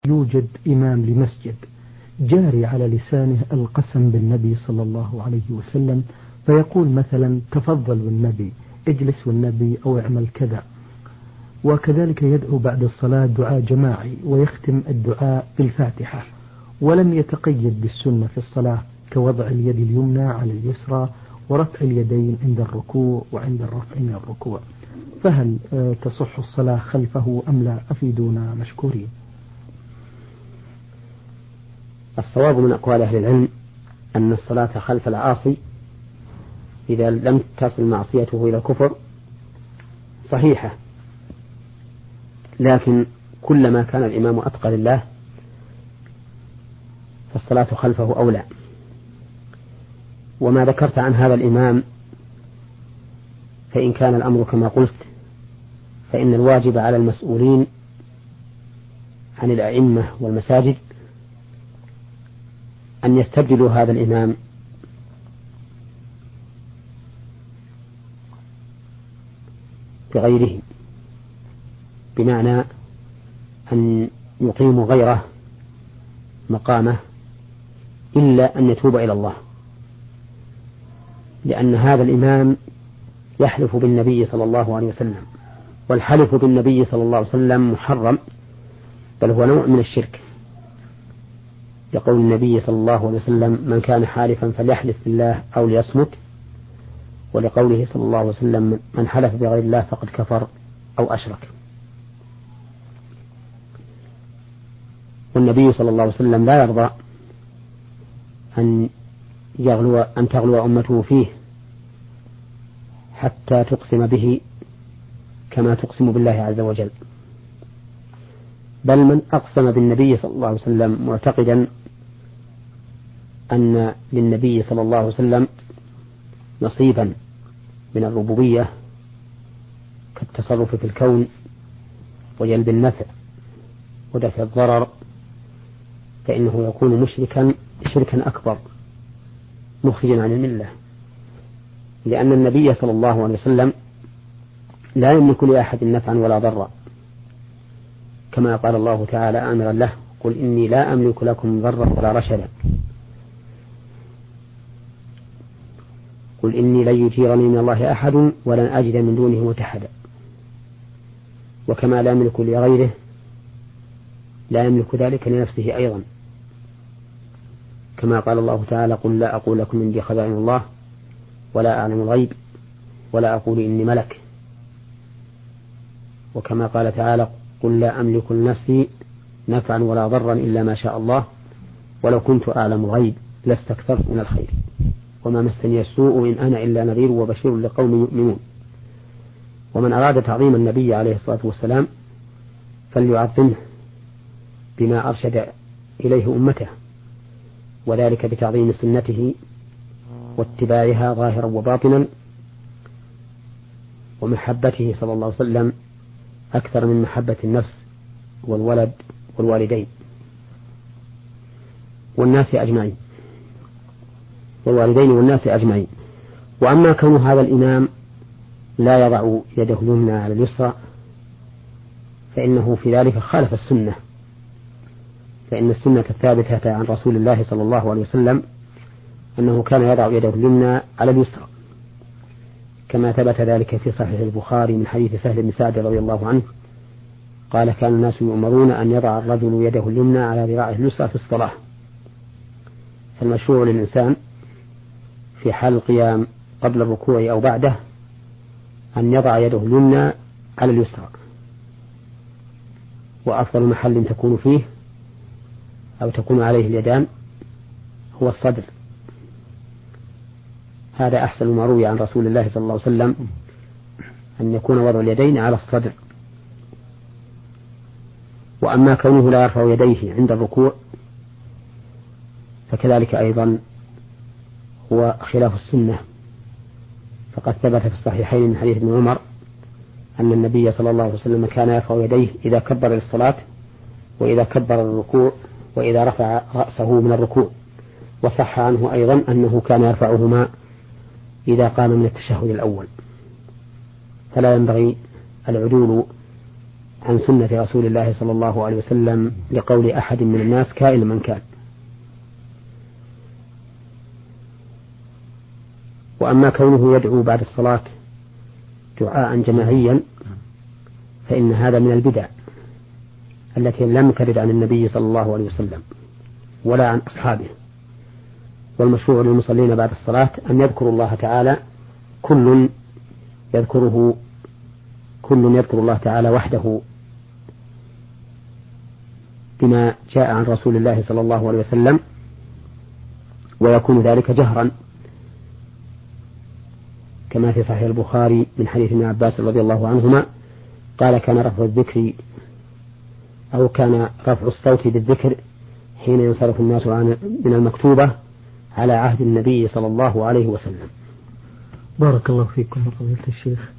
يوجد إمام لمسجد جاري على لسانه القسم بالنبي صلى الله عليه وسلم، فيقول مثلا تفضل بالنبي، اجلس والنبي، أو اعمل كذا. وكذلك يدعو بعد الصلاة دعاء جماعي ويختم الدعاء بالفاتحة، ولم يتقيد بالسنة في الصلاة كوضع اليد اليمنى على اليسرى ورفع اليدين عند الركوع وعند الرفع من الركوع. فهل تصح الصلاة خلفه أم لا؟ أفيدونا مشكورين. الصواب من أقوال أهل العلم أن الصلاة خلف العاصي إذا لم تصل معصيته إلى الكفر صحيحة، لكن كلما كان الإمام أتقى لله فالصلاة خلفه أولى. وما ذكرت عن هذا الإمام فإن كان الأمر كما قلت فإن الواجب على المسؤولين عن الأئمة والمساجد أن يستبدلوا هذا الإمام بغيره، بمعنى أن يقيموا غيره مقامه إلا أن يتوب إلى الله، لأن هذا الإمام يحلف بالنبي صلى الله عليه وسلم، والحلف بالنبي صلى الله عليه وسلم محرم، بل هو نوع من الشرك، يقول النبي صلى الله عليه وسلم من كان حالفا فليحلف بالله أو ليصمت، ولقوله صلى الله عليه وسلم من حلف بغير الله فقد كفر أو أشرك. والنبي صلى الله عليه وسلم لا يرضى أن تغلو أمته فيه حتى تقسم به كما تقسم بالله عز وجل، بل من أقسم بالنبي صلى الله عليه وسلم معتقدا أن للنبي صلى الله عليه وسلم نصيبا من الربوبية كالتصرف في الكون وجلب النفع ودفع الضرر، فإنه يكون مشركا شركا أكبر مخرجا عن الملة، لأن النبي صلى الله عليه وسلم لا يملك لأحد نفعا ولا ضرا، كما قال الله تعالى آمرا له قل إني لا أملك لكم ضرا ولا رشدا، قل إني لن يجيرني من الله أحد ولن أجد من دونه ملتحدا. وكما لا يملك لغيره لا يملك ذلك لنفسه أيضا، كما قال الله تعالى قل لا أقول لكم عندي خزائن الله ولا أعلم الغيب ولا أقول إني ملك. وكما قال تعالى قل لا أملك لنفسي نفعا ولا ضرا إلا ما شاء الله ولو كنت أعلم الغيب لاستكثرت من الخير وما مسني السوء إن أنا إلا نذير وبشير لقوم يؤمنون. ومن أراد تعظيم النبي عليه الصلاة والسلام فليعظمه بما أرشد إليه أمته، وذلك بتعظيم سنته واتباعها ظاهرا وباطنا، ومحبته صلى الله عليه وسلم أكثر من محبة النفس والولد والوالدين والناس أجمعين، والوالدين والناس أجمعين. وأما كون هذا الإمام لا يضع يده اليمنى على اليسرى فإنه في ذلك خالف السنة، فإن السنة الثابتة عن رسول الله صلى الله عليه وسلم أنه كان يضع يده اليمنى على اليسرى، كما ثبت ذلك في صحيح البخاري من حديث سهل بن سعد رضي الله عنه قال كان الناس يؤمرون أن يضع الرجل يده اليمنى على ذراعه اليسرى في الصلاة، فالمشروع للإنسان في حال القيام قبل الركوع أو بعده أن يضع يده اليمنى على اليسرى، وأفضل محل تكون فيه أو تكون عليه اليدان هو الصدر، هذا أحسن ما روي عن رسول الله صلى الله عليه وسلم أن يكون وضع اليدين على الصدر. وأما كونه لا يرفع يديه عند الركوع فكذلك أيضا هو خلاف السنة، فقد ثبت في الصحيحين من حديث ابن عمر أن النبي صلى الله عليه وسلم كان يرفع يديه إذا كبر للصلاة وإذا كبر الركوع وإذا رفع رأسه من الركوع، وصح عنه أيضا أنه كان يرفعهما إذا قام من التشهد الأول، فلا ينبغي العدول عن سنة رسول الله صلى الله عليه وسلم لقول أحد من الناس كائن من كان. وأما كونه يدعو بعد الصلاة دعاء جماعيا فإن هذا من البدع التي لم ترد عن النبي صلى الله عليه وسلم ولا عن أصحابه. والمشروع للمصلين بعد الصلاة أن يذكروا الله تعالى كل يذكر الله تعالى وحده بما جاء عن رسول الله صلى الله عليه وسلم، ويكون ذلك جهرا كما في صحيح البخاري من حديث ابن عباس رضي الله عنهما قال كان رفع الصوت بالذكر حين ينصرف الناس من المكتوبة على عهد النبي صلى الله عليه وسلم. بارك الله فيكم فضيلة الشيخ.